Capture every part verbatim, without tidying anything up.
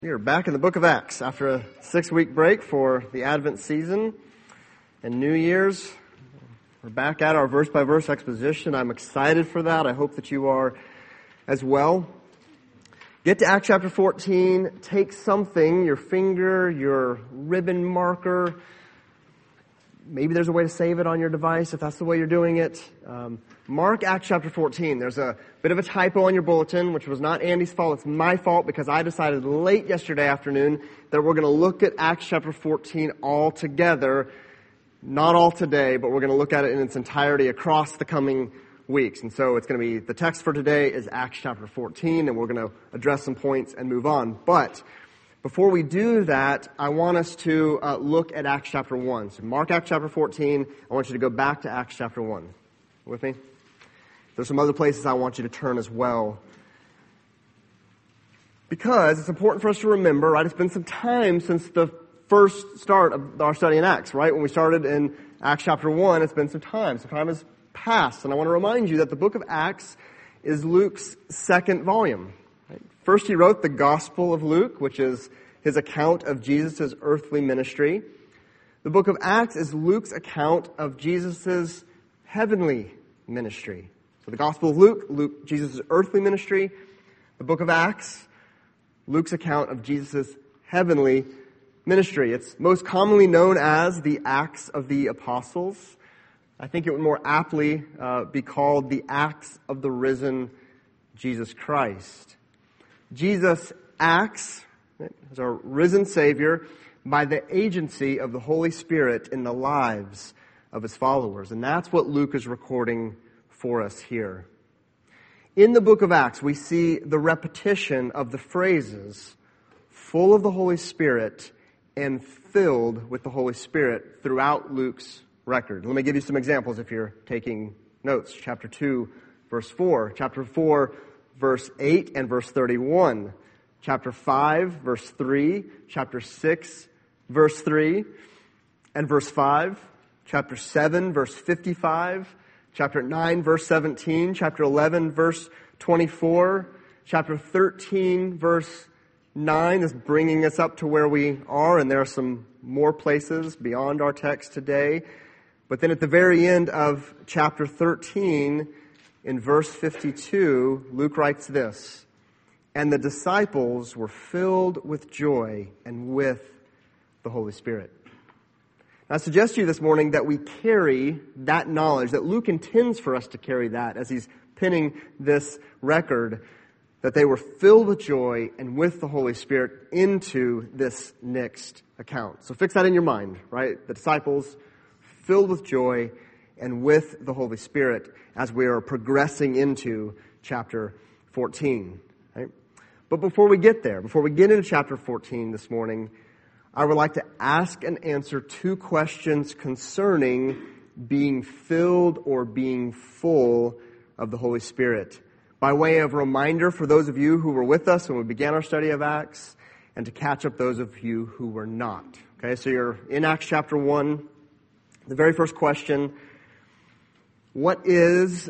We are back in the book of Acts after a six-week break for the Advent season and New Year's. We're back at our verse-by-verse exposition. I'm excited for that. I hope that you are as well. Get to Acts chapter fourteen. Take something, your finger, your ribbon marker. Maybe there's a way to save it on your device if that's the way you're doing it. Um, mark Acts chapter fourteen. There's a bit of a typo on your bulletin, which was not Andy's fault. It's my fault because I decided late yesterday afternoon that we're going to look at Acts chapter fourteen all together. Not all today, but we're going to look at it in its entirety across the coming weeks. And so it's going to be, the text for today is Acts chapter fourteen, and we're going to address some points and move on. But before we do that, I want us to uh, look at Acts chapter one. So mark Acts chapter fourteen. I want you to go back to Acts chapter one. With me? There's some other places I want you to turn as well. Because it's important for us to remember, right? It's been some time since the first start of our study in Acts, right? When we started in Acts chapter one, it's been some time. Some time has passed. And I want to remind you that the book of Acts is Luke's second volume. First, he wrote the Gospel of Luke, which is his account of Jesus' earthly ministry. The book of Acts is Luke's account of Jesus' heavenly ministry. So the Gospel of Luke, Luke, Jesus' earthly ministry. The book of Acts, Luke's account of Jesus' heavenly ministry. It's most commonly known as the Acts of the Apostles. I think it would more aptly uh, be called the Acts of the risen Jesus Christ. Jesus acts as our risen Savior by the agency of the Holy Spirit in the lives of His followers. And that's what Luke is recording for us here. In the book of Acts, we see the repetition of the phrases full of the Holy Spirit and filled with the Holy Spirit throughout Luke's record. Let me give you some examples if you're taking notes. Chapter two, verse four. Chapter four, verse eight and verse thirty-one. Chapter five, verse three. Chapter six, verse three and verse five. Chapter seven, verse fifty-five. Chapter nine, verse seventeen. Chapter eleven, verse twenty-four. Chapter thirteen, verse nine is bringing us up to where we are, and there are some more places beyond our text today. But then at the very end of chapter thirteen, in verse fifty-two, Luke writes this, "And the disciples were filled with joy and with the Holy Spirit." Now, I suggest to you this morning that we carry that knowledge, that Luke intends for us to carry that as he's penning this record, that they were filled with joy and with the Holy Spirit into this next account. So fix that in your mind, right? The disciples filled with joy and with the Holy Spirit as we are progressing into chapter fourteen. Right? But before we get there, before we get into chapter fourteen this morning, I would like to ask and answer two questions concerning being filled or being full of the Holy Spirit, by way of reminder for those of you who were with us when we began our study of Acts, and to catch up those of you who were not. Okay, so you're in Acts chapter one. The very first question: what is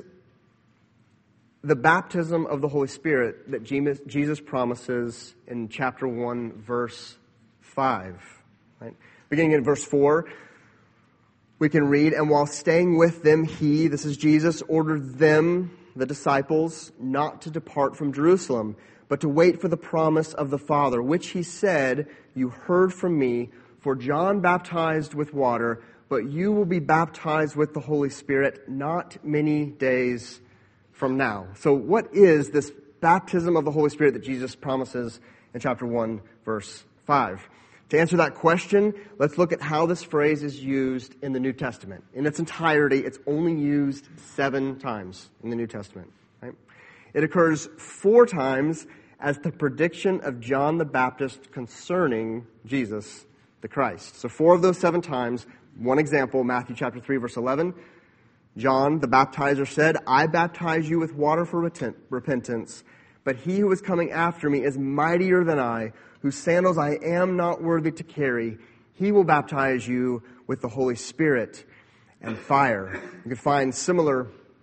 the baptism of the Holy Spirit that Jesus promises in chapter one, verse five? Right? Beginning in verse four, we can read, "And while staying with them, he," this is Jesus, "ordered them," the disciples, "not to depart from Jerusalem, but to wait for the promise of the Father, which he said, 'You heard from me, for John baptized with water, but you will be baptized with the Holy Spirit not many days from now.'" So what is this baptism of the Holy Spirit that Jesus promises in chapter one, verse five? To answer that question, let's look at how this phrase is used in the New Testament. In its entirety, it's only used seven times in the New Testament. Right? It occurs four times as the prediction of John the Baptist concerning Jesus the Christ. So four of those seven times. One example, Matthew chapter three, verse eleven. John, the baptizer, said, "I baptize you with water for repentance, but he who is coming after me is mightier than I, whose sandals I am not worthy to carry. He will baptize you with the Holy Spirit and fire." You can find similar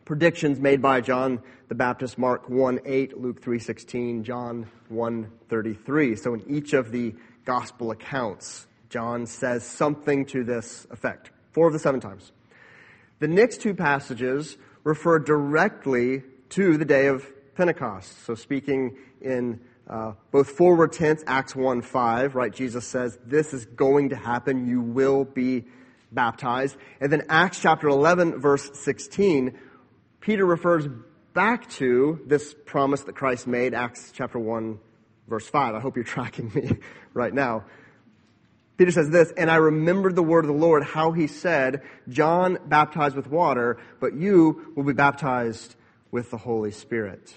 predictions made by John the Baptist, Mark one eight, Luke three sixteen, John one thirty-three. So in each of the gospel accounts, John says something to this effect. Four of the seven times. The next two passages refer directly to the day of Pentecost. So speaking in uh, both forward tense, Acts one five, right? Jesus says, this is going to happen. You will be baptized. And then Acts chapter eleven, verse sixteen, Peter refers back to this promise that Christ made, Acts chapter one, verse five. I hope you're tracking me right now. Peter says this, and I remembered the word of the Lord, how he said, John baptized with water, but you will be baptized with the Holy Spirit.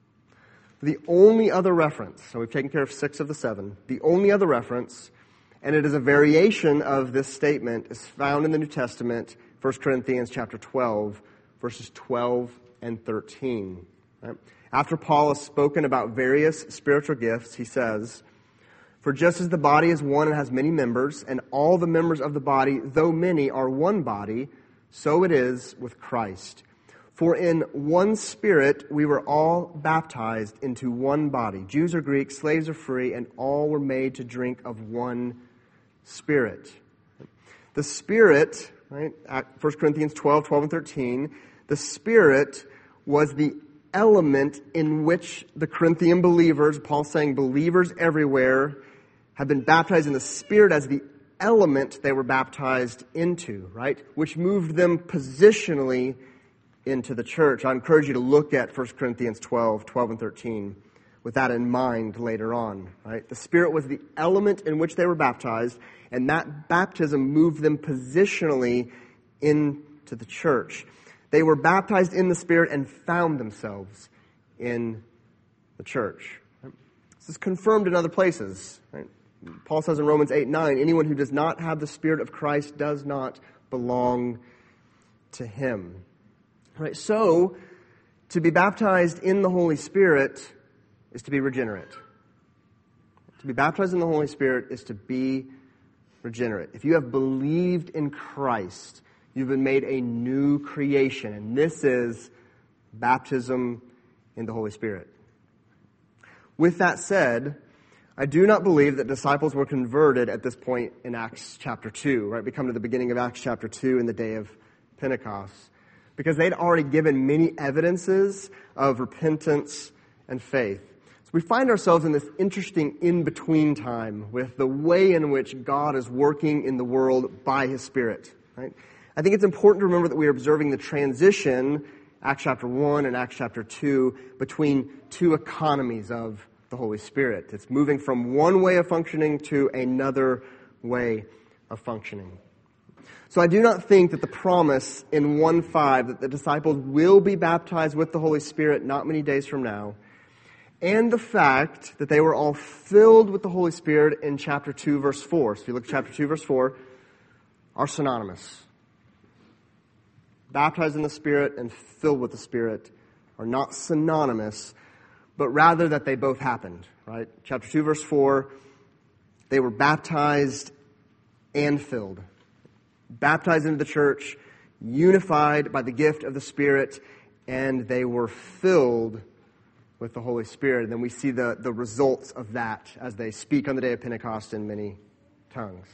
The only other reference, so we've taken care of six of the seven, the only other reference, and it is a variation of this statement, is found in the New Testament, First Corinthians chapter twelve, verses twelve and thirteen. Right? After Paul has spoken about various spiritual gifts, he says, for just as the body is one and has many members, and all the members of the body, though many, are one body, so it is with Christ. For in one Spirit we were all baptized into one body. Jews or Greeks, slaves or free, and all were made to drink of one Spirit. The Spirit, right, First Corinthians twelve, twelve and thirteen, the Spirit was the element in which the Corinthian believers, Paul's saying believers everywhere, have been baptized in the Spirit as the element they were baptized into, right? Which moved them positionally into the church. I encourage you to look at First Corinthians twelve, twelve and thirteen with that in mind later on, right? The Spirit was the element in which they were baptized, and that baptism moved them positionally into the church. They were baptized in the Spirit and found themselves in the church. Right? This is confirmed in other places, right? Paul says in Romans eight nine, anyone who does not have the Spirit of Christ does not belong to him. Right? So, to be baptized in the Holy Spirit is to be regenerate. To be baptized in the Holy Spirit is to be regenerate. If you have believed in Christ, you've been made a new creation, and this is baptism in the Holy Spirit. With that said, I do not believe that disciples were converted at this point in Acts chapter two, right? We come to the beginning of Acts chapter two in the day of Pentecost, because they'd already given many evidences of repentance and faith. So we find ourselves in this interesting in-between time with the way in which God is working in the world by His Spirit, right? I think it's important to remember that we are observing the transition, Acts chapter one and Acts chapter two, between two economies of the Holy Spirit. It's moving from one way of functioning to another way of functioning. So I do not think that the promise in one five that the disciples will be baptized with the Holy Spirit not many days from now, and the fact that they were all filled with the Holy Spirit in chapter two, verse four, so if you look at chapter two, verse four, are synonymous. Baptized in the Spirit and filled with the Spirit are not synonymous, but rather that they both happened, right? Chapter two, verse four, they were baptized and filled. Baptized into the church, unified by the gift of the Spirit, and they were filled with the Holy Spirit. And then we see the, the results of that as they speak on the day of Pentecost in many tongues.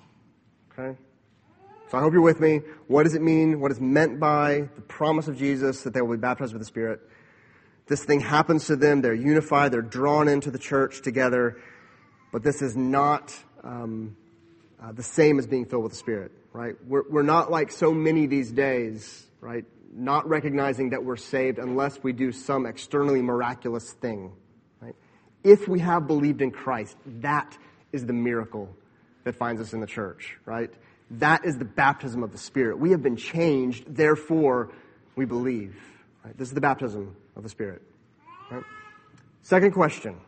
Okay? So I hope you're with me. What does it mean? What is meant by the promise of Jesus that they will be baptized with the Spirit? This thing happens to them. They're unified. They're drawn into the church together. But this is not um, uh, the same as being filled with the Spirit, right? We're, we're not like so many these days, right? Not recognizing that we're saved unless we do some externally miraculous thing, right? If we have believed in Christ, that is the miracle that finds us in the church, right? That is the baptism of the Spirit. We have been changed, therefore we believe. Right? This is the baptism of the Spirit. Right? Second question.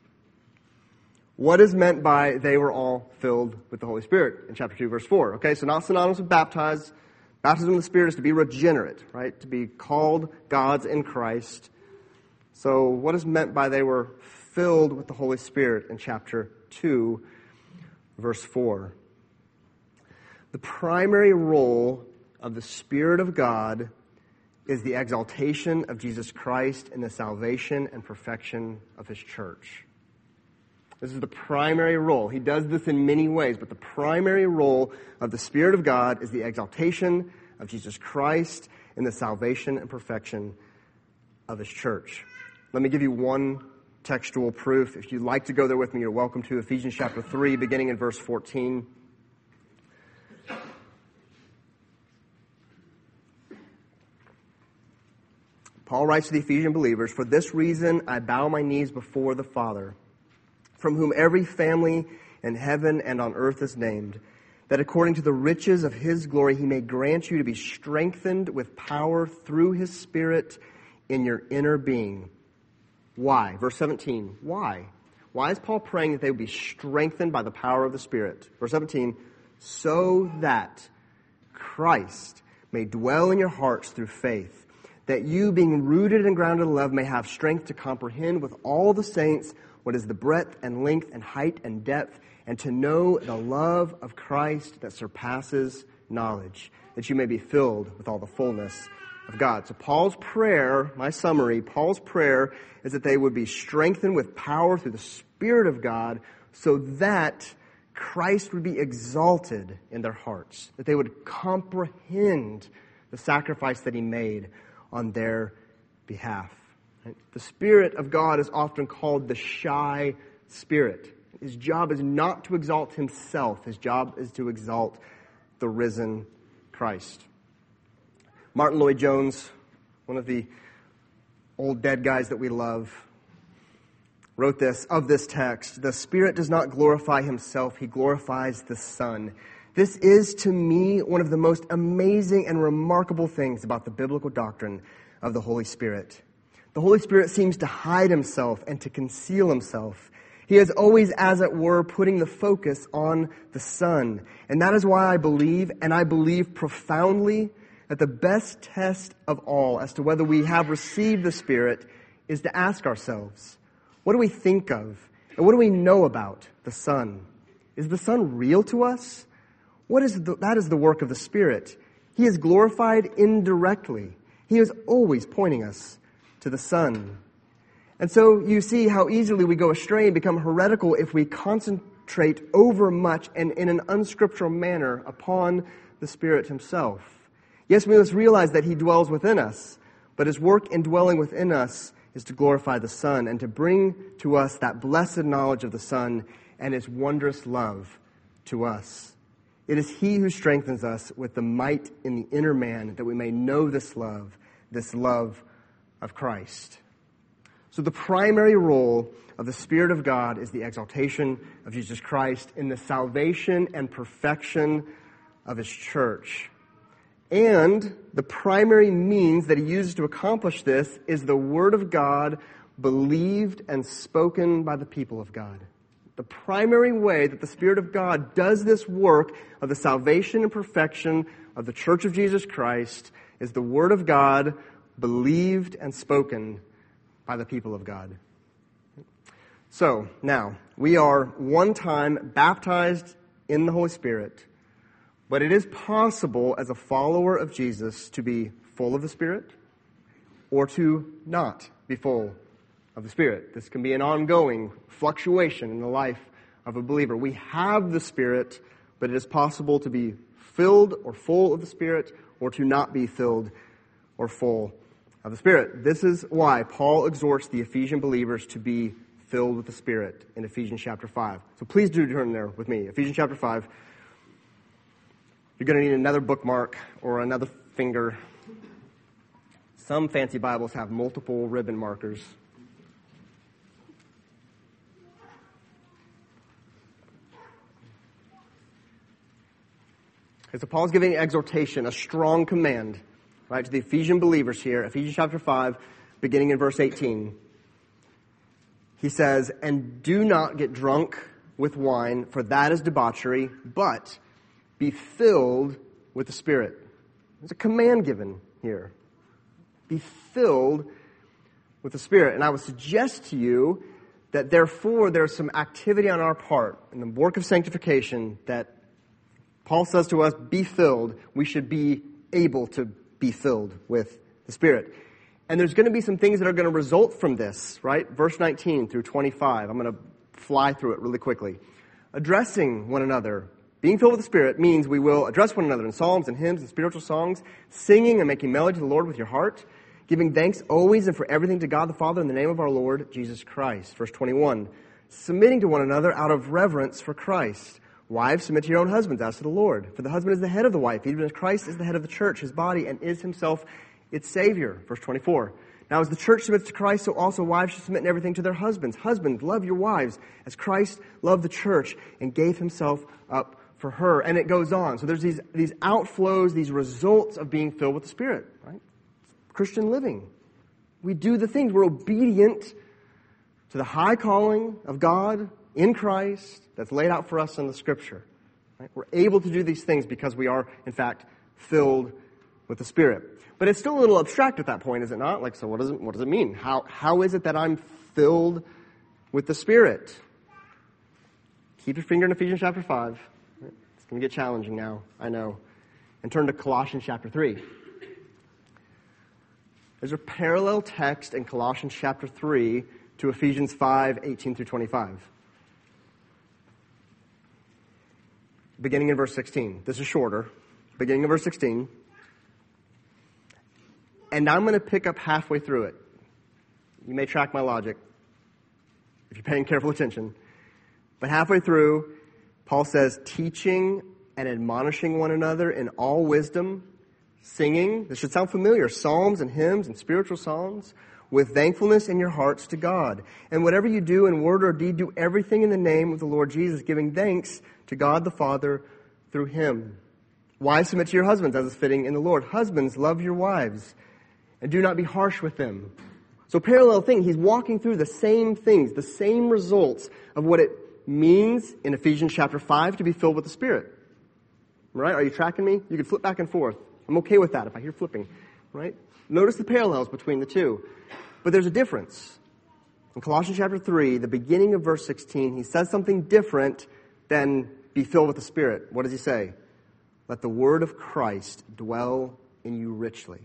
What is meant by they were all filled with the Holy Spirit in chapter two, verse four? Okay, so not synonymous with baptized. Baptism of the Spirit is to be regenerate, right? To be called God's in Christ. So what is meant by they were filled with the Holy Spirit in chapter two, verse four? The primary role of the Spirit of God is the exaltation of Jesus Christ in the salvation and perfection of his church. This is the primary role. He does this in many ways, but the primary role of the Spirit of God is the exaltation of Jesus Christ in the salvation and perfection of his church. Let me give you one textual proof. If you'd like to go there with me, you're welcome to. Ephesians chapter three, beginning in verse fourteen. Paul writes to the Ephesian believers, "For this reason I bow my knees before the Father, from whom every family in heaven and on earth is named, that according to the riches of his glory he may grant you to be strengthened with power through his Spirit in your inner being." Why? Verse seventeen. Why? Why is Paul praying that they would be strengthened by the power of the Spirit? Verse seventeen. So that Christ may dwell in your hearts through faith, that you, being rooted and grounded in love, may have strength to comprehend with all the saints what is the breadth and length and height and depth, and to know the love of Christ that surpasses knowledge, that you may be filled with all the fullness of God. So Paul's prayer, my summary, Paul's prayer is that they would be strengthened with power through the Spirit of God, so that Christ would be exalted in their hearts, that they would comprehend the sacrifice that he made on their behalf. The Spirit of God is often called the shy Spirit. His job is not to exalt himself. His job is to exalt the risen Christ. Martin Lloyd-Jones, one of the old dead guys that we love, wrote this of this text: "The Spirit does not glorify himself, he glorifies the Son. This is, to me, one of the most amazing and remarkable things about the biblical doctrine of the Holy Spirit. The Holy Spirit seems to hide himself and to conceal himself. He is always, as it were, putting the focus on the Son. And that is why I believe, and I believe profoundly, that the best test of all as to whether we have received the Spirit is to ask ourselves, what do we think of, and what do we know about the Son? Is the Son real to us? What is the, that is the work of the Spirit. He is glorified indirectly. He is always pointing us to the Son. And so you see how easily we go astray and become heretical if we concentrate over much and in an unscriptural manner upon the Spirit himself. Yes, we must realize that he dwells within us, but his work in dwelling within us is to glorify the Son and to bring to us that blessed knowledge of the Son and his wondrous love to us. It is he who strengthens us with the might in the inner man, that we may know this love, this love of Christ. So the primary role of the Spirit of God is the exaltation of Jesus Christ in the salvation and perfection of his church. And the primary means that he uses to accomplish this is the Word of God believed and spoken by the people of God. The primary way that the Spirit of God does this work of the salvation and perfection of the Church of Jesus Christ is the Word of God believed and spoken by the people of God. So, now, we are one time baptized in the Holy Spirit, but it is possible as a follower of Jesus to be full of the Spirit or to not be full of the Spirit. This can be an ongoing fluctuation in the life of a believer. We have the Spirit, but it is possible to be filled or full of the Spirit or to not be filled or full of the Spirit. This is why Paul exhorts the Ephesian believers to be filled with the Spirit in Ephesians chapter five. So please do turn there with me. Ephesians chapter five. You're going to need another bookmark or another finger. Some fancy Bibles have multiple ribbon markers. Okay, so Paul's giving exhortation, a strong command, right, to the Ephesian believers here. Ephesians chapter five, beginning in verse eighteen. He says, "And do not get drunk with wine, for that is debauchery, but be filled with the Spirit." There's a command given here. Be filled with the Spirit. And I would suggest to you that therefore there's some activity on our part in the work of sanctification that Paul says to us, be filled. We should be able to be filled with the the Spirit. And there's going to be some things that are going to result from this, right? Verse nineteen through twenty-five. I'm going to fly through it really quickly. Addressing one another. Being filled with the Spirit means we will address one another in psalms and hymns and spiritual songs, singing and making melody to the Lord with your heart, giving thanks always and for everything to God the Father in the name of our Lord Jesus Christ. Verse twenty-one. Submitting to one another out of reverence for Christ. Wives, submit to your own husbands as to the Lord. For the husband is the head of the wife, even as Christ is the head of the church, his body, and is himself its Savior. Verse twenty-four. Now as the church submits to Christ, so also wives should submit in everything to their husbands. Husbands, love your wives as Christ loved the church and gave himself up for her. And it goes on. So there's these, these outflows, these results of being filled with the Spirit, right? Christian living. We do the things. We're obedient to the high calling of God in Christ that's laid out for us in the Scripture. Right? We're able to do these things because we are, in fact, filled with the Spirit. But it's still a little abstract at that point, is it not? Like, so what does it, what does it mean? How, how is it that I'm filled with the Spirit? Keep your finger in Ephesians chapter five. It's going to get challenging now, I know. And turn to Colossians chapter three. There's a parallel text in Colossians chapter three to Ephesians five, eighteen through twenty-five. Beginning in verse sixteen. This is shorter. Beginning in verse sixteen. And I'm going to pick up halfway through it. You may track my logic if you're paying careful attention. But halfway through, Paul says, teaching and admonishing one another in all wisdom, singing, this should sound familiar, psalms and hymns and spiritual songs, with thankfulness in your hearts to God. And whatever you do in word or deed, do everything in the name of the Lord Jesus, giving thanks to God the Father through him. Wives, submit to your husbands as is fitting in the Lord. Husbands, love your wives and do not be harsh with them. So parallel thing, he's walking through the same things, the same results of what it means in Ephesians chapter five to be filled with the Spirit. Right? Are you tracking me? You can flip back and forth. I'm okay with that if I hear flipping. Right? Notice the parallels between the two. But there's a difference. In Colossians chapter three, the beginning of verse sixteen, he says something different than be filled with the Spirit. What does he say? Let the word of Christ dwell in you richly.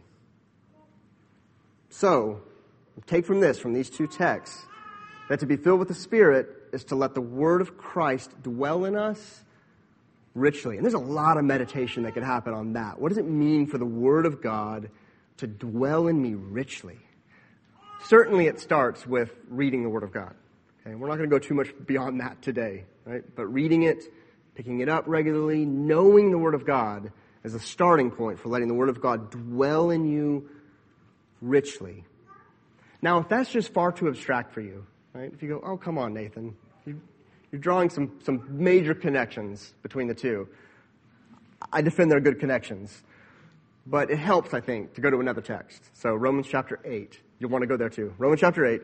So, take from this, from these two texts, that to be filled with the Spirit is to let the word of Christ dwell in us richly. And there's a lot of meditation that could happen on that. What does it mean for the word of God to dwell in me richly? Certainly it starts with reading the word of God. Okay? We're not going to go too much beyond that today, right? But reading it, picking it up regularly, knowing the word of God is a starting point for letting the word of God dwell in you richly. Now, if that's just far too abstract for you, right? If you go, oh, come on, Nathan. You, you're drawing some, some major connections between the two. I defend they're good connections. But it helps, I think, to go to another text. So Romans chapter eight. You'll want to go there too. Romans chapter eight.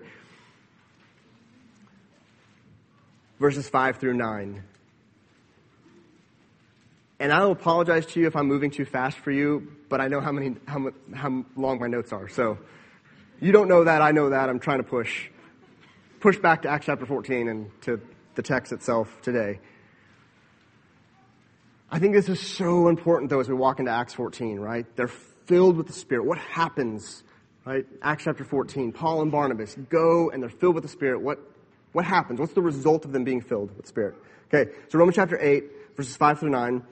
Verses five through nine. And I will apologize to you if I'm moving too fast for you, but I know how many how, how long my notes are. So you don't know that, I know that. I'm trying to push push back to Acts chapter fourteen and to the text itself today. I think this is so important, though, as we walk into Acts fourteen, right? They're filled with the Spirit. What happens, right? Acts chapter fourteen, Paul and Barnabas go and they're filled with the Spirit. What what happens? What's the result of them being filled with the Spirit? Okay, so Romans chapter eight, verses five through nine.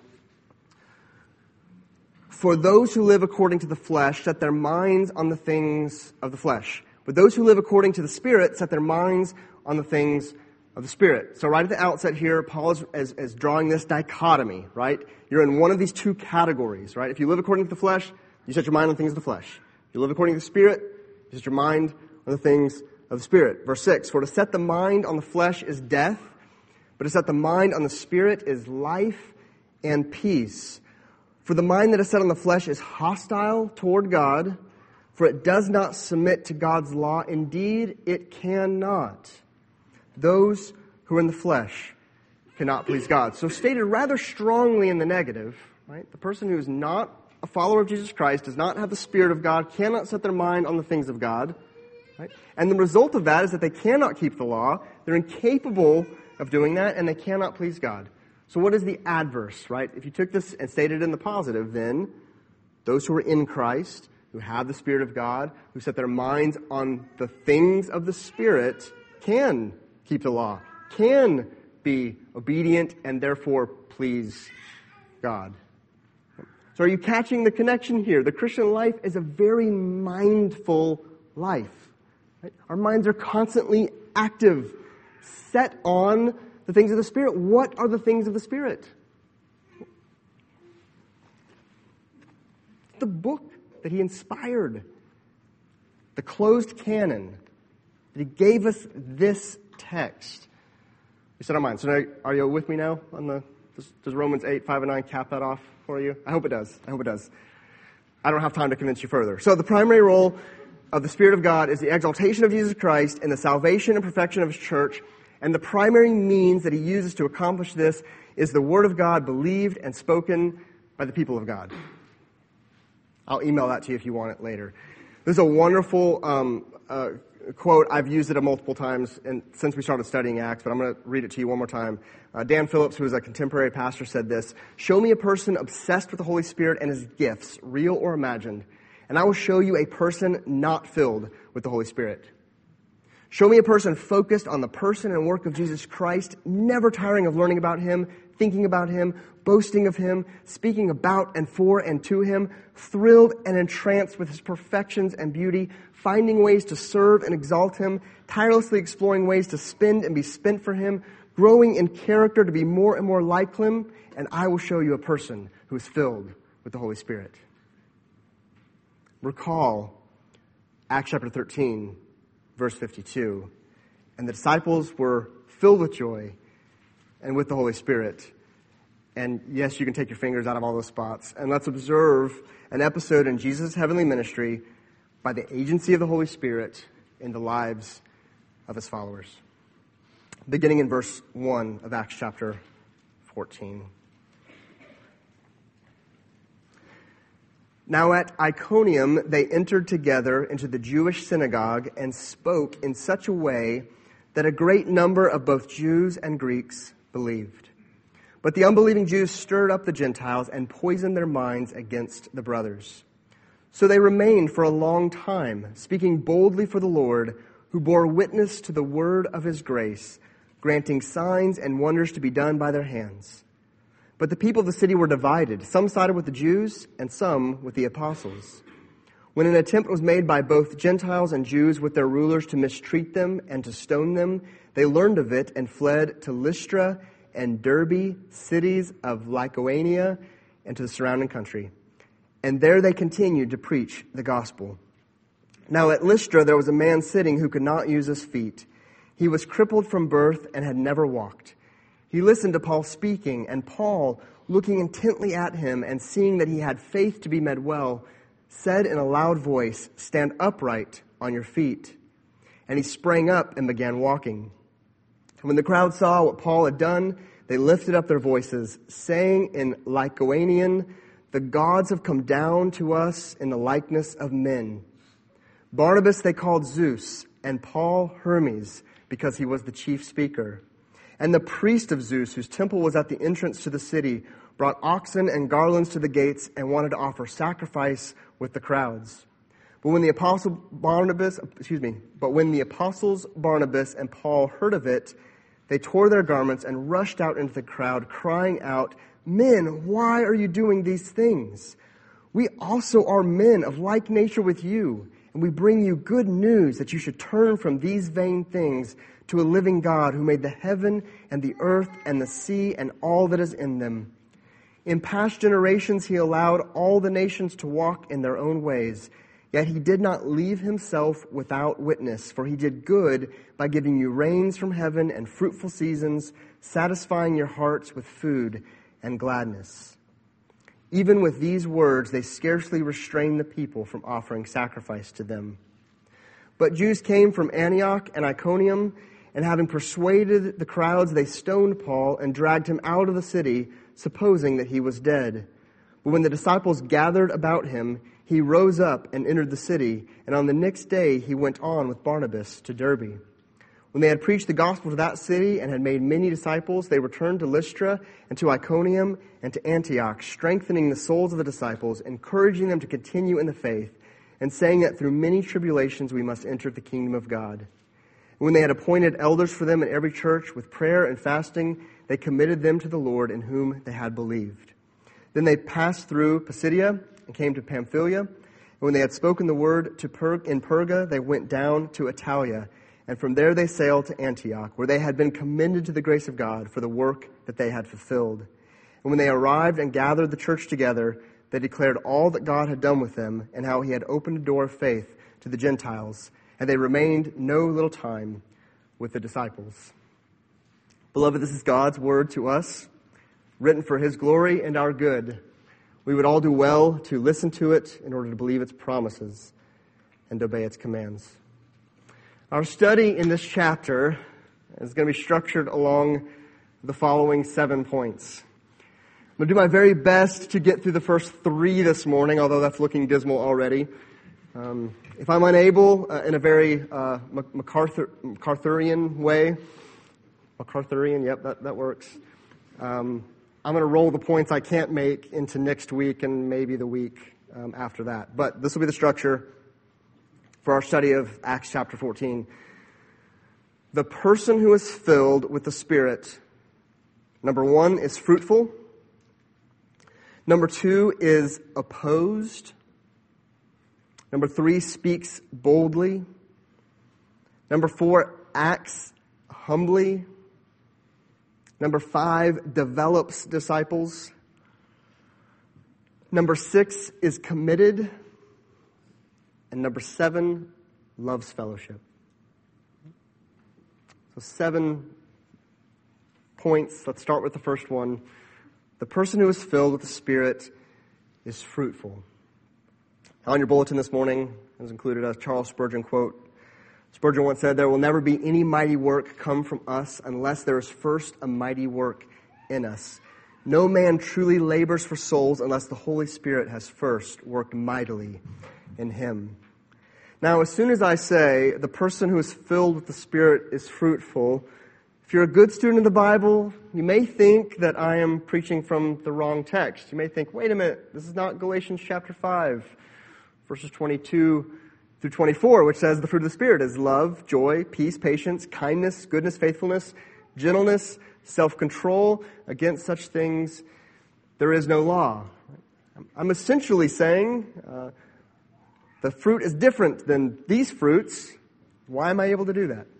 For those who live according to the flesh set their minds on the things of the flesh. But those who live according to the Spirit set their minds on the things of the Spirit. So right at the outset here, Paul is, is, is drawing this dichotomy, right? You're in one of these two categories, right? If you live according to the flesh, you set your mind on the things of the flesh. If you live according to the Spirit, you set your mind on the things of the Spirit. Verse six, for to set the mind on the flesh is death, but to set the mind on the Spirit is life and peace. For the mind that is set on the flesh is hostile toward God, for it does not submit to God's law. Indeed, it cannot. Those who are in the flesh cannot please God. So stated rather strongly in the negative, right? The person who is not a follower of Jesus Christ, does not have the Spirit of God, cannot set their mind on the things of God, right? And the result of that is that they cannot keep the law. They're incapable of doing that, and they cannot please God. So what is the adverse, right? If you took this and stated in the positive, then those who are in Christ who have the Spirit of God, who set their minds on the things of the Spirit, can keep the law, can be obedient, and therefore please God. So are you catching the connection here? The Christian life is a very mindful life. Right? Our minds are constantly active, set on the things of the Spirit. What are the things of the Spirit? The book that he inspired, the closed canon, that he gave us this text. We set our minds. So now, are you with me now on the, does, does Romans eight, five, and nine cap that off for you? I hope it does. I hope it does. I don't have time to convince you further. So the primary role of the Spirit of God is the exaltation of Jesus Christ and the salvation and perfection of his church. And the primary means that he uses to accomplish this is the Word of God believed and spoken by the people of God. I'll email that to you if you want it later. This is a wonderful um, uh, quote. I've used it a multiple times and since we started studying Acts, but I'm going to read it to you one more time. Uh, Dan Phillips, who is a contemporary pastor, said this: "Show me a person obsessed with the Holy Spirit and his gifts, real or imagined, and I will show you a person not filled with the Holy Spirit. Show me a person focused on the person and work of Jesus Christ, never tiring of learning about him, thinking about him, boasting of him, speaking about and for and to him, thrilled and entranced with his perfections and beauty, finding ways to serve and exalt him, tirelessly exploring ways to spend and be spent for him, growing in character to be more and more like him, and I will show you a person who is filled with the Holy Spirit." Recall Acts chapter thirteen, verse fifty-two. "And the disciples were filled with joy and with the Holy Spirit." And yes, you can take your fingers out of all those spots. And let's observe an episode in Jesus' heavenly ministry by the agency of the Holy Spirit in the lives of his followers. Beginning in verse one of Acts chapter fourteen. "Now at Iconium they entered together into the Jewish synagogue and spoke in such a way that a great number of both Jews and Greeks believed. But the unbelieving Jews stirred up the Gentiles and poisoned their minds against the brothers. So they remained for a long time, speaking boldly for the Lord, who bore witness to the word of his grace, granting signs and wonders to be done by their hands. But the people of the city were divided. Some sided with the Jews and some with the apostles. When an attempt was made by both Gentiles and Jews with their rulers to mistreat them and to stone them, they learned of it and fled to Lystra and Derbe, cities of Lycaonia, and to the surrounding country. And there they continued to preach the gospel. Now at Lystra there was a man sitting who could not use his feet. He was crippled from birth and had never walked. He listened to Paul speaking, and Paul, looking intently at him and seeing that he had faith to be made well, said in a loud voice, 'Stand upright on your feet.' And he sprang up and began walking. When the crowd saw what Paul had done, they lifted up their voices, saying in Lycaonian, 'The gods have come down to us in the likeness of men.' Barnabas they called Zeus, and Paul Hermes, because he was the chief speaker. And the priest of Zeus, whose temple was at the entrance to the city, brought oxen and garlands to the gates and wanted to offer sacrifice with the crowds. But when the apostle Barnabas, excuse me, but when the apostles Barnabas and Paul heard of it, they tore their garments and rushed out into the crowd, crying out, 'Men, why are you doing these things? We also are men of like nature with you, and we bring you good news that you should turn from these vain things to a living God who made the heaven and the earth and the sea and all that is in them. In past generations he allowed all the nations to walk in their own ways, yet he did not leave himself without witness, for he did good by giving you rains from heaven and fruitful seasons, satisfying your hearts with food and gladness.' Even with these words, they scarcely restrained the people from offering sacrifice to them. But Jews came from Antioch and Iconium, and having persuaded the crowds, they stoned Paul and dragged him out of the city, supposing that he was dead. But when the disciples gathered about him, he rose up and entered the city, and on the next day he went on with Barnabas to Derbe. When they had preached the gospel to that city and had made many disciples, they returned to Lystra and to Iconium and to Antioch, strengthening the souls of the disciples, encouraging them to continue in the faith, and saying that through many tribulations we must enter the kingdom of God. And when they had appointed elders for them in every church, with prayer and fasting, they committed them to the Lord in whom they had believed. Then they passed through Pisidia and came to Pamphylia. And when they had spoken the word to Per- in Perga, they went down to Italia. And from there they sailed to Antioch, where they had been commended to the grace of God for the work that they had fulfilled. And when they arrived and gathered the church together, they declared all that God had done with them and how he had opened a door of faith to the Gentiles. And they remained no little time with the disciples. Beloved, this is God's word to us, written for his glory and our good. We would all do well to listen to it in order to believe its promises and obey its commands. Our study in this chapter is going to be structured along the following seven points. I'm going to do my very best to get through the first three this morning, although that's looking dismal already. Um, if I'm unable, uh, in a very uh, MacArthur, MacArthurian way, MacArthurian, yep, that, that works. Um, I'm going to roll the points I can't make into next week and maybe the week um, after that. But this will be the structure for our study of Acts chapter fourteen. The person who is filled with the Spirit, number one, is fruitful. Number two is opposed. Number three, speaks boldly. Number four, acts humbly. Number five, develops disciples. Number six is committed. And number seven, loves fellowship. So seven points. Let's start with the first one. The person who is filled with the Spirit is fruitful. On your bulletin this morning is included a Charles Spurgeon quote. Spurgeon once said, "There will never be any mighty work come from us unless there is first a mighty work in us. No man truly labors for souls unless the Holy Spirit has first worked mightily in him." Now, as soon as I say the person who is filled with the Spirit is fruitful, if you're a good student of the Bible, you may think that I am preaching from the wrong text. You may think, wait a minute, this is not Galatians chapter five, verses twenty-two through twenty-four, which says the fruit of the Spirit is love, joy, peace, patience, kindness, goodness, faithfulness, gentleness, self-control. Against such things there is no law. I'm essentially saying uh, the fruit is different than these fruits. Why am I able to do that?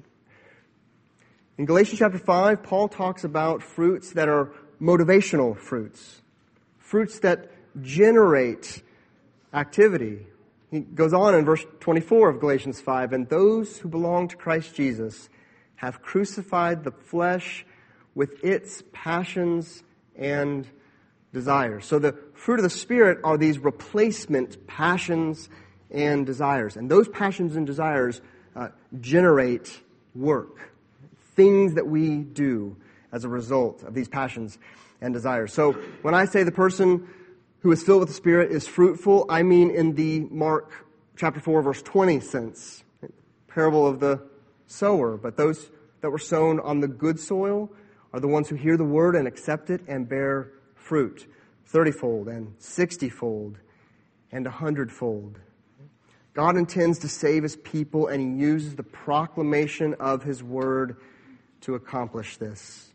In Galatians chapter five, Paul talks about fruits that are motivational fruits. Fruits that generate activity. He goes on in verse twenty-four of Galatians five, "And those who belong to Christ Jesus have crucified the flesh with its passions and desires." So the fruit of the Spirit are these replacement passions and desires. And those passions and desires uh, generate work. Things that we do as a result of these passions and desires. So when I say the person who is filled with the Spirit is fruitful, I mean in the Mark chapter four, verse twenty sense. Parable of the sower. But those that were sown on the good soil are the ones who hear the word and accept it and bear fruit. Thirtyfold and sixtyfold and a hundredfold. God intends to save his people, and he uses the proclamation of his word to accomplish this.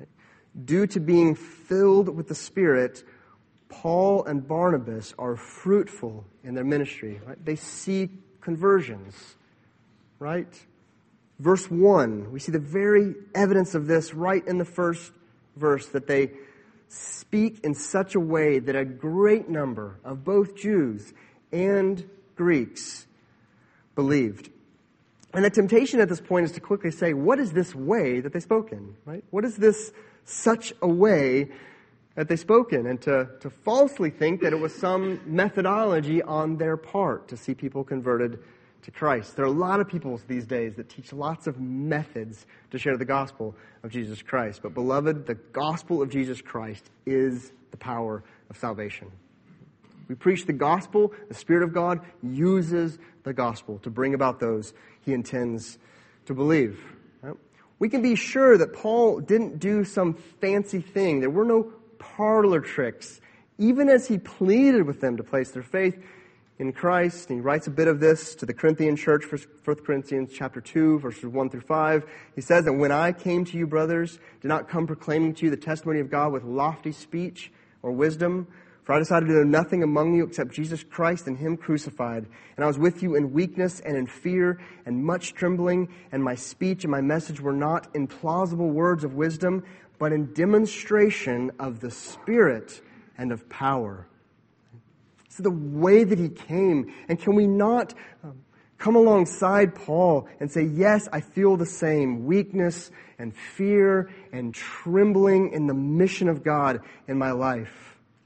Due to being filled with the Spirit, Paul and Barnabas are fruitful in their ministry. Right? They see conversions. Right? Verse one, we see the very evidence of this right in the first verse, that they speak in such a way that a great number of both Jews and Greeks believed. And the temptation at this point is to quickly say, what is this way that they spoke in? Right? What is this such a way that they spoke in? And to, to falsely think that it was some methodology on their part to see people converted to Christ. There are a lot of people these days that teach lots of methods to share the gospel of Jesus Christ. But beloved, the gospel of Jesus Christ is the power of salvation. We preach the gospel. The Spirit of God uses the gospel to bring about those he intends to believe. We can be sure that Paul didn't do some fancy thing. There were no parlor tricks. Even as he pleaded with them to place their faith, in Christ. And he writes a bit of this to the Corinthian church, First Corinthians chapter two, verses one through five. He says, "And when I came to you, brothers, did not come proclaiming to you the testimony of God with lofty speech or wisdom, for I decided to know nothing among you except Jesus Christ and Him crucified. And I was with you in weakness and in fear and much trembling, and my speech and my message were not in plausible words of wisdom, but in demonstration of the Spirit and of power." So the way that he came, and can we not um, come alongside Paul and say, yes, I feel the same weakness and fear and trembling in the mission of God in my life.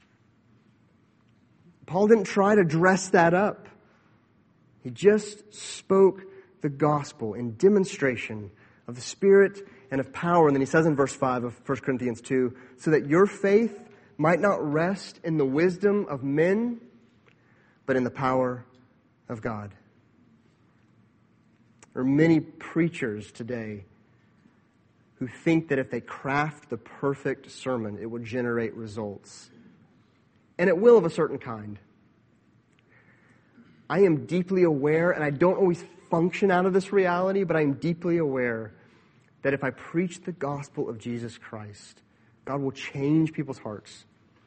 Paul didn't try to dress that up. He just spoke the gospel in demonstration of the Spirit and of power. And then he says in verse five of First Corinthians two, "So that your faith might not rest in the wisdom of men, but in the power of God." There are many preachers today who think that if they craft the perfect sermon, it will generate results. And it will of a certain kind. I am deeply aware, and I don't always function out of this reality, but I am deeply aware that if I preach the gospel of Jesus Christ, God will change people's hearts.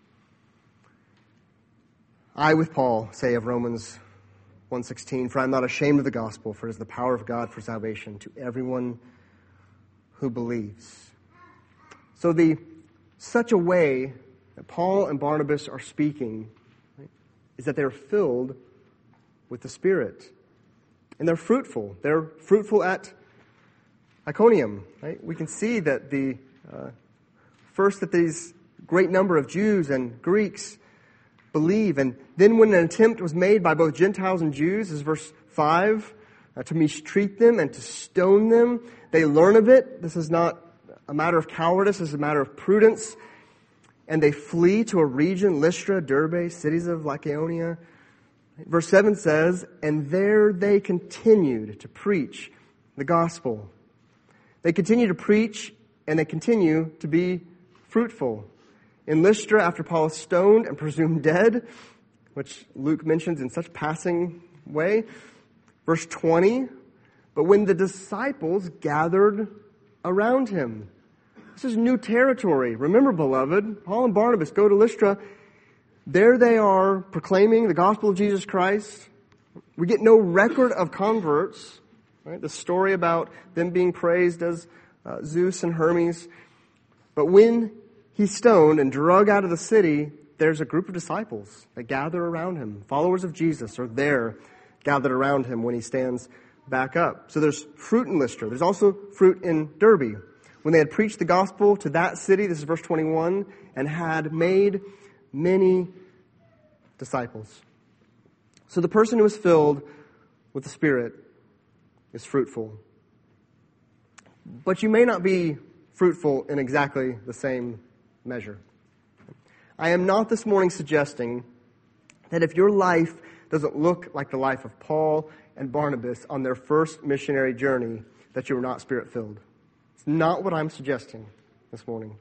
I, with Paul, say of Romans one sixteen, "For I am not ashamed of the gospel, for it is the power of God for salvation to everyone who believes." So the such a way that Paul and Barnabas are speaking, right, is that they're filled with the Spirit. And they're fruitful. They're fruitful at Iconium. Right? We can see that the uh, first that these great number of Jews and Greeks believe. And then when an attempt was made by both Gentiles and Jews, as verse five, uh, to mistreat them and to stone them, they learn of it. This is not a matter of cowardice. This is a matter of prudence. And they flee to a region, Lystra, Derbe, cities of Lycaonia. Verse seven says, "And there they continued to preach the gospel." They continue to preach, and they continue to be fruitful. In Lystra, after Paul is stoned and presumed dead, which Luke mentions in such passing way, verse twenty, "But when the disciples gathered around him." This is new territory. Remember, beloved, Paul and Barnabas go to Lystra. There they are proclaiming the gospel of Jesus Christ. We get no record of converts. Right? The story about them being praised as uh, Zeus and Hermes. But when he's stoned and dragged out of the city, there's a group of disciples that gather around him. Followers of Jesus are there gathered around him when he stands back up. So there's fruit in Lystra. There's also fruit in Derbe. When they had preached the gospel to that city, this is verse twenty-one, and had made many disciples. So the person who is filled with the Spirit is fruitful. But you may not be fruitful in exactly the same measure. I am not this morning suggesting that if your life doesn't look like the life of Paul and Barnabas on their first missionary journey, that you are not Spirit-filled. It's not what I'm suggesting this morning.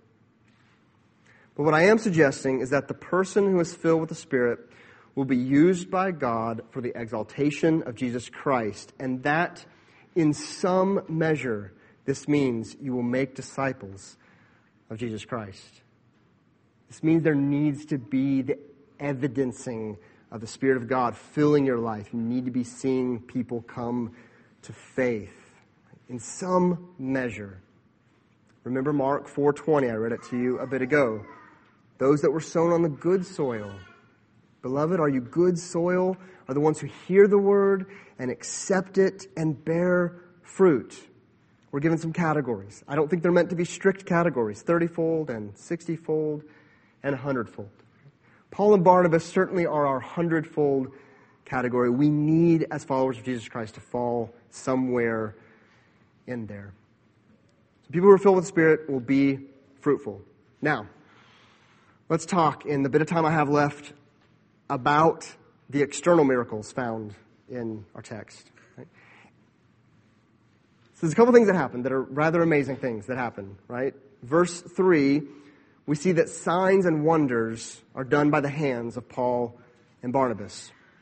But what I am suggesting is that the person who is filled with the Spirit will be used by God for the exaltation of Jesus Christ. And that, in some measure, this means you will make disciples of Jesus Christ. This means there needs to be the evidencing of the Spirit of God filling your life. You need to be seeing people come to faith in some measure. Remember Mark four twenty, I read it to you a bit ago. Those that were sown on the good soil. Beloved, are you good soil? Are the ones who hear the word and accept it and bear fruit? We're given some categories. I don't think they're meant to be strict categories. thirty-fold and sixty-fold and one hundred-fold. Paul and Barnabas certainly are our hundred-fold category. We need, as followers of Jesus Christ, to fall somewhere in there. So people who are filled with the Spirit will be fruitful. Now, let's talk in the bit of time I have left about the external miracles found in our text. Right? So there's a couple things that happen that are rather amazing things that happen, right? Verse three, we see that signs and wonders are done by the hands of Paul and Barnabas.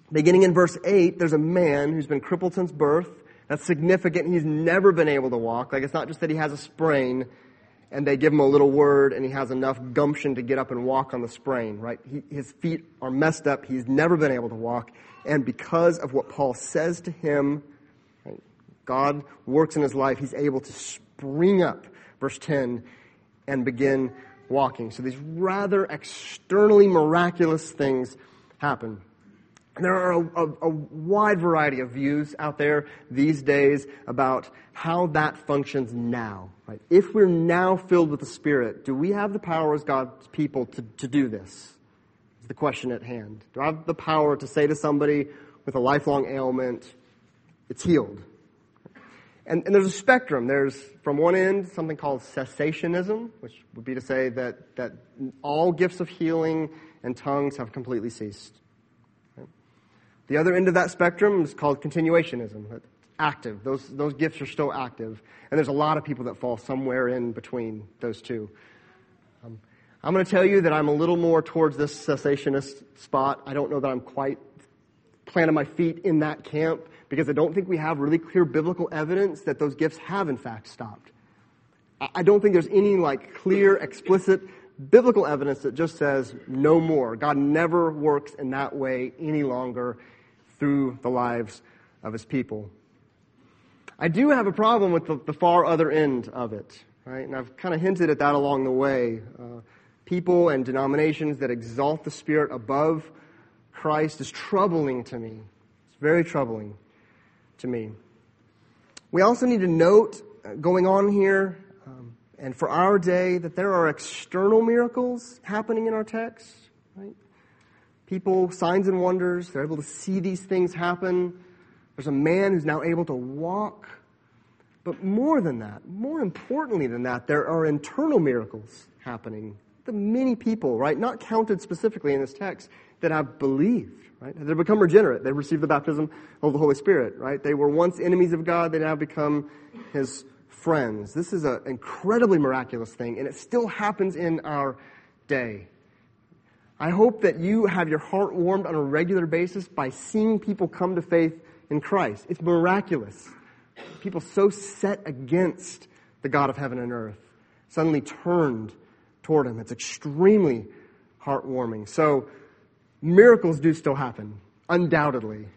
Beginning in verse eight, there's a man who's been crippled since birth. That's significant. He's never been able to walk. Like, it's not just that he has a sprain and they give him a little word and he has enough gumption to get up and walk on the sprain, right? He, his feet are messed up. He's never been able to walk. And because of what Paul says to him, right, God works in his life. He's able to spring up, verse ten, and begin walking. So these rather externally miraculous things happen. And there are a, a, a wide variety of views out there these days about how that functions now. Right? If we're now filled with the Spirit, do we have the power as God's people to, to do this? Is the question at hand. Do I have the power to say to somebody with a lifelong ailment, it's healed? And, and there's a spectrum. There's, from one end, something called cessationism, which would be to say that, that all gifts of healing and tongues have completely ceased. The other end of that spectrum is called continuationism. It's active. Those, those gifts are still active. And there's a lot of people that fall somewhere in between those two. Um, I'm going to tell you that I'm a little more towards this cessationist spot. I don't know that I'm quite planting my feet in that camp because I don't think we have really clear biblical evidence that those gifts have in fact stopped. I don't think there's any like clear, explicit biblical evidence that just says no more. God never works in that way any longer through the lives of his people. I do have a problem with the, the far other end of it, right? And I've kind of hinted at that along the way. Uh, people and denominations that exalt the Spirit above Christ is troubling to me. It's very troubling to me. We also need to note, uh, going on here, um, and for our day, that there are external miracles happening in our text, right? People, signs and wonders, they're able to see these things happen. There's a man who's now able to walk. But more than that, more importantly than that, there are internal miracles happening. The many people, right, not counted specifically in this text, that have believed, right? They've become regenerate. They've received the baptism of the Holy Spirit, right? They were once enemies of God. They now become his friends. This is an incredibly miraculous thing, and it still happens in our day. I hope that you have your heart warmed on a regular basis by seeing people come to faith in Christ. It's miraculous. People so set against the God of heaven and earth suddenly turned toward him. It's extremely heartwarming. So miracles do still happen, undoubtedly.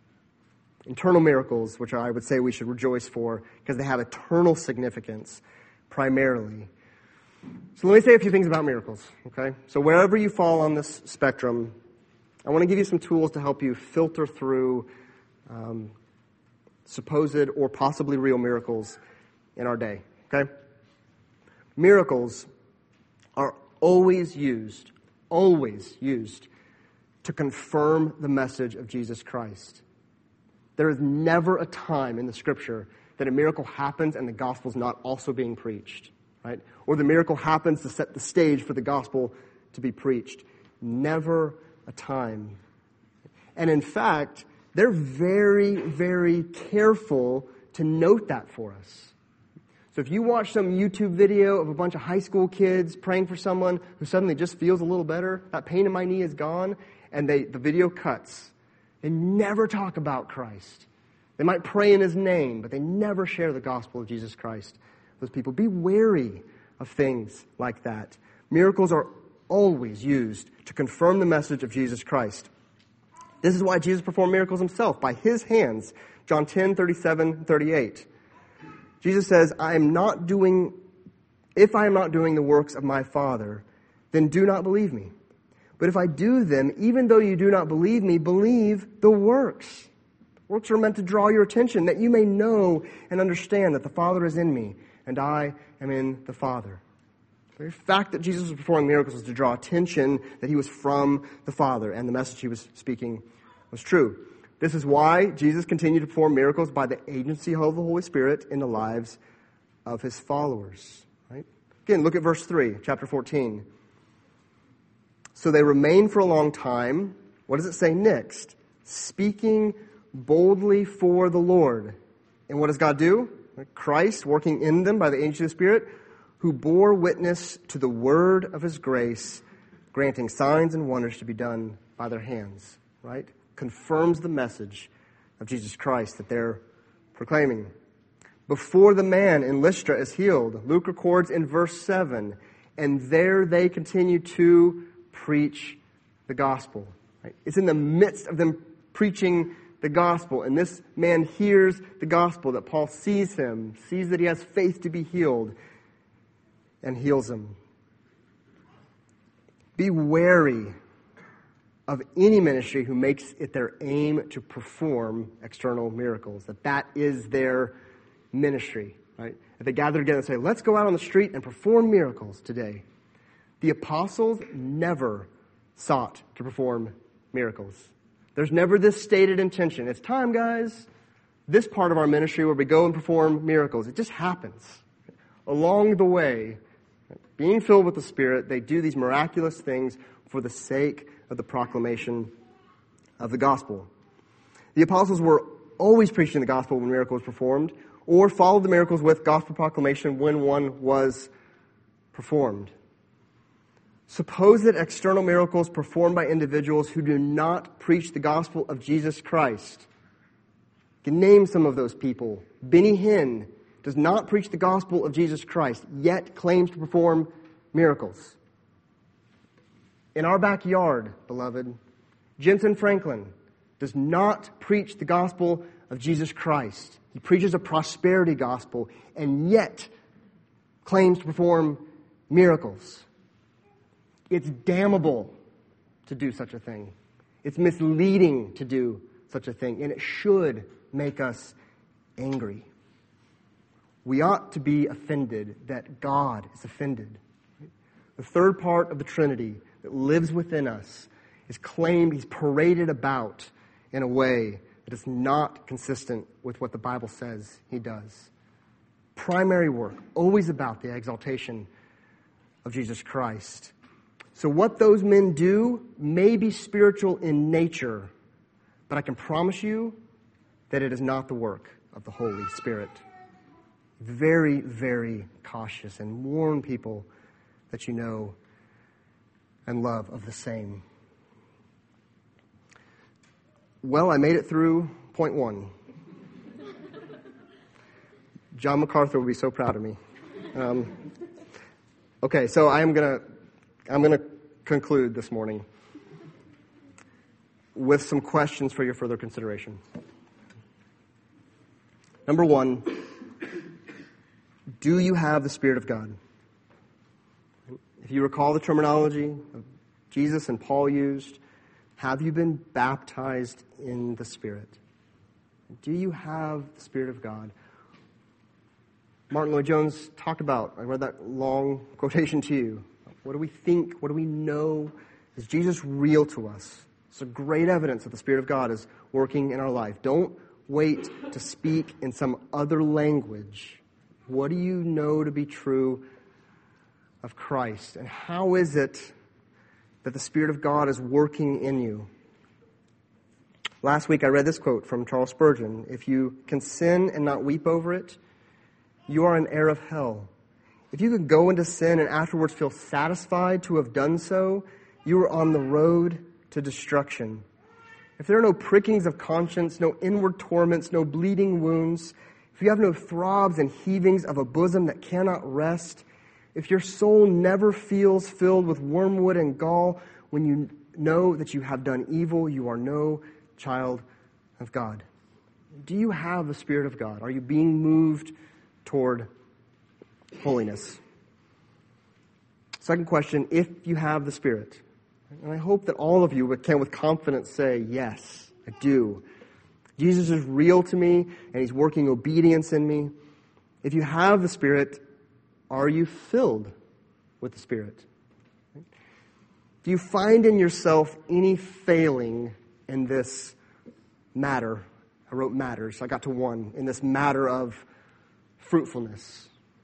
Internal miracles, which I would say we should rejoice for because they have eternal significance primarily. So let me say a few things about miracles, okay? So wherever you fall on this spectrum, I want to give you some tools to help you filter through um, supposed or possibly real miracles in our day, okay? Miracles are always used, always used to confirm the message of Jesus Christ. There is never a time in the Scripture that a miracle happens and the gospel is not also being preached. Right? Or the miracle happens to set the stage for the gospel to be preached. Never a time. And in fact, they're very, very careful to note that for us. So if you watch some YouTube video of a bunch of high school kids praying for someone who suddenly just feels a little better, that pain in my knee is gone, and they the video cuts, they never talk about Christ. They might pray in his name, but they never share the gospel of Jesus Christ. Those people, be wary of things like that. Miracles are always used to confirm the message of Jesus Christ. This is why Jesus performed miracles himself, by his hands. John ten, thirty-seven, thirty-eight. Jesus says, I am not doing, if I am not doing the works of my Father, then do not believe me. But if I do them, even though you do not believe me, believe the works. Works are meant to draw your attention, that you may know and understand that the Father is in me, and I am in the Father. The very fact that Jesus was performing miracles was to draw attention that he was from the Father, and the message he was speaking was true. This is why Jesus continued to perform miracles by the agency of the Holy Spirit in the lives of his followers. Right? Again, look at verse three, chapter fourteen. So they remained for a long time. What does it say next? Speaking boldly for the Lord. And what does God do? Christ, working in them by the agency of the Spirit, who bore witness to the word of his grace, granting signs and wonders to be done by their hands. Right? confirms the message of Jesus Christ that they're proclaiming. Before the man in Lystra is healed, Luke records in verse seven, and there they continue to preach the gospel. Right? It's in the midst of them preaching the gospel, and this man hears the gospel, that Paul sees him, sees that he has faith to be healed, and heals him. Be wary of any ministry who makes it their aim to perform external miracles, that that is their ministry, right? If they gather together and say, let's go out on the street and perform miracles today. The apostles never sought to perform miracles. There's never this stated intention. It's time, guys. This part of our ministry where we go and perform miracles. It just happens. Along the way, being filled with the Spirit, they do these miraculous things for the sake of the proclamation of the gospel. The apostles were always preaching the gospel when miracles were performed, or followed the miracles with gospel proclamation when one was performed. Supposed external miracles performed by individuals who do not preach the gospel of Jesus Christ. You can name some of those people. Benny Hinn does not preach the gospel of Jesus Christ, yet claims to perform miracles. In our backyard, beloved, Jensen Franklin does not preach the gospel of Jesus Christ. He preaches a prosperity gospel and yet claims to perform miracles. It's damnable to do such a thing. It's misleading to do such a thing, and it should make us angry. We ought to be offended that God is offended. The third part of the Trinity that lives within us is claimed, he's paraded about in a way that is not consistent with what the Bible says he does. Primary work, always about the exaltation of Jesus Christ. So what those men do may be spiritual in nature, but I can promise you that it is not the work of the Holy Spirit. Very, very cautious, and warn people that you know and love of the same. Well, I made it through point one. John MacArthur will be so proud of me. Um, okay, so I am gonna I'm gonna conclude this morning with some questions for your further consideration. Number one, do you have the Spirit of God? If you recall the terminology of Jesus and Paul used, have you been baptized in the Spirit? Do you have the Spirit of God? Martin Lloyd-Jones talked about, I read that long quotation to you. What do we think? What do we know? Is Jesus real to us? It's a great evidence that the Spirit of God is working in our life. Don't wait to speak in some other language. What do you know to be true of Christ? And how is it that the Spirit of God is working in you? Last week I read this quote from Charles Spurgeon. If you can sin and not weep over it, you are an heir of hell. If you could go into sin and afterwards feel satisfied to have done so, you are on the road to destruction. If there are no prickings of conscience, no inward torments, no bleeding wounds, if you have no throbs and heavings of a bosom that cannot rest, if your soul never feels filled with wormwood and gall when you know that you have done evil, you are no child of God. Do you have the Spirit of God? Are you being moved toward holiness? Second question, if you have the Spirit, and I hope that all of you can with confidence say, yes, I do. Jesus is real to me, and he's working obedience in me. If you have the Spirit, are you filled with the Spirit? Do you find in yourself any failing in this matter? I wrote matters. I got to one. In this matter of fruitfulness.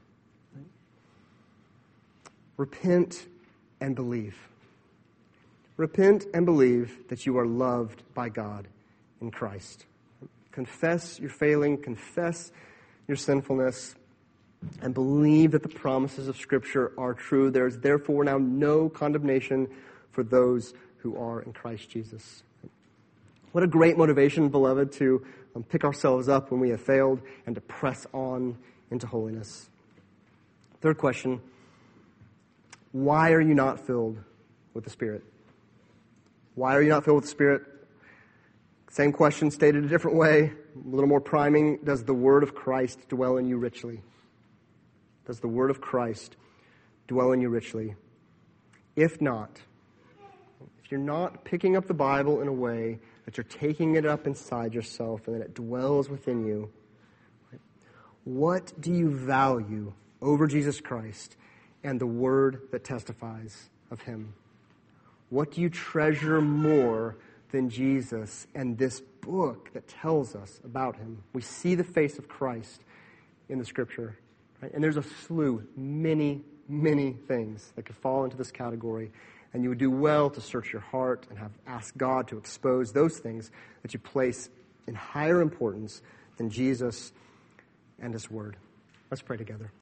Repent and believe. Repent and believe that you are loved by God in Christ. Confess your failing, confess your sinfulness, and believe that the promises of Scripture are true. There is therefore now no condemnation for those who are in Christ Jesus. What a great motivation, beloved, to um, pick ourselves up when we have failed and to press on into holiness. Third question, why are you not filled with the Spirit? Why are you not filled with the Spirit? Same question stated a different way, a little more priming. Does the word of Christ dwell in you richly? Does the word of Christ dwell in you richly? If not, if you're not picking up the Bible in a way that you're taking it up inside yourself and that it dwells within you, what do you value over Jesus Christ and the word that testifies of him? What do you treasure more than Jesus and this book that tells us about him? We see the face of Christ in the Scripture. Right? And there's a slew, many, many things that could fall into this category. And you would do well to search your heart and have ask God to expose those things that you place in higher importance than Jesus and his word. Let's pray together.